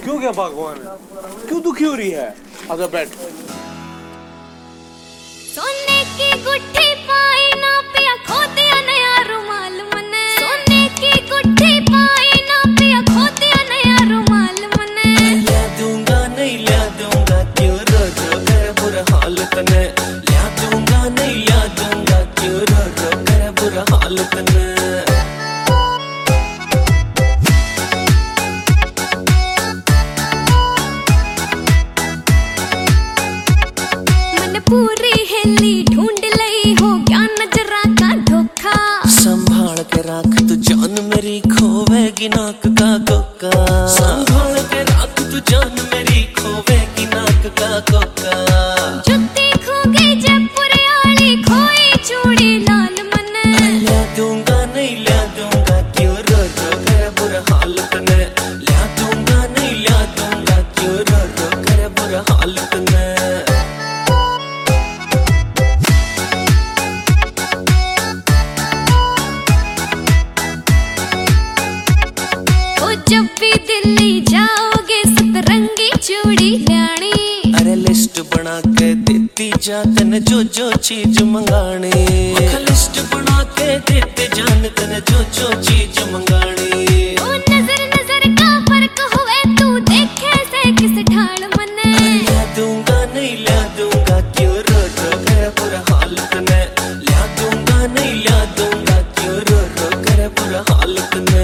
क्यों क्या भगवान है, क्यों दुखी हो रही है? आजा बैठ। सोने की गुट्ठी पाई ना पिया खो दिया नया रुमाल मने। सोने की गुट्ठी पाई ना पिया खो दिया नया रुमाल मने। ला दूंगा नहीं ला दूंगा क्यों रो रो कर बुरा हाल तने। ला दूंगा नहीं ला दूंगा क्यों रो रो कर बुरा हाल तने। पूरी हिली ढूंढ लई हो क्या नजरा का धोखा। संभाल के रख तू जान मेरी खोवेगी नाक का कोका। संभाल के रख तू जान मेरी खोवेगी नाक का कोका। जुत्ती खो गई जयपुर वाली खोई चूड़ी लाल मने। ला दूंगा नहीं ला दूंगा क्यों रो रो कर बुरा हाल तने। ला दूंगा नहीं ला दूंगा क्यों रो रो कर बुरा हाल तने। जब भी दिल्ली जाओगे सतरंगी चूड़ी लानी। अरे लिस्ट बना के देती जा तने जो जो चीज मंगानी। लिस्ट बना के देते जान तने जो जो चीज मंगानी। ओ नजर नजर का फर्क हुए तू देखे से किस ढाल मने। ला दूंगा नहीं ला दूंगा क्यों रो रो कर बुरा हाल तने। ला दूंगा नहीं ला दूंगा क्यों रो रो कर बुरा हाल तने।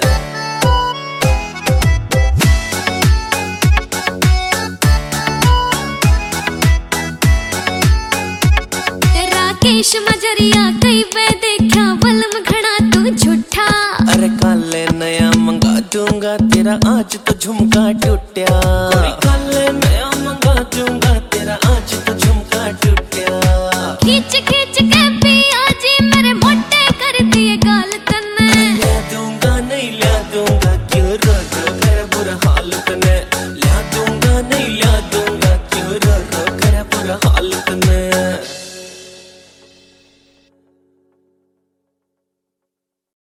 राकेश मजरिया कई वे देखा बलम घड़ा तू झूठा। अरे काले नया मंगा दूंगा तेरा आज तो झुमका टूटा। काले नया मंगा दूंगा तेरा आज तो झुमका टूटा। खींच खींच